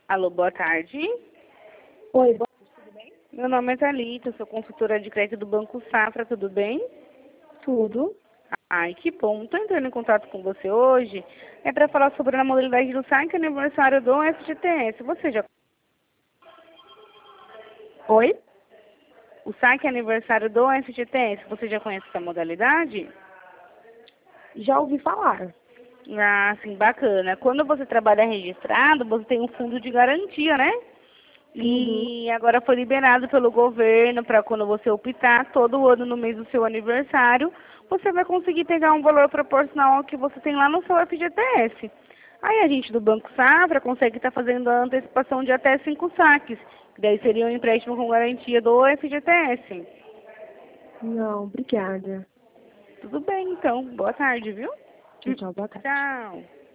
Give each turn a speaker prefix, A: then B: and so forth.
A: Alô, boa tarde.
B: Oi, boa tarde, tudo bem?
A: Meu nome é Thalita, sou consultora de crédito do Banco Safra, tudo bem?
B: Tudo.
A: Ai, que bom. Estou entrando em contato com você hoje. É para falar sobre a modalidade do saque aniversário do FGTS. Você já...
B: Oi?
A: O saque aniversário do FGTS, você já conhece essa modalidade?
B: Já ouvi falar.
A: Ah, sim, bacana. Quando você trabalha registrado, você tem um fundo de garantia, né?
B: Uhum.
A: E agora foi liberado pelo governo para quando você optar, todo ano no mês do seu aniversário, você vai conseguir pegar um valor proporcional ao que você tem lá no seu FGTS. Aí a gente do Banco Safra consegue estar fazendo a antecipação de até 5 saques. Daí seria um empréstimo com garantia do FGTS.
B: Não, obrigada.
A: Tudo bem, então. Boa tarde, viu?
B: Tchau, tchau, boa tarde.
A: Tchau.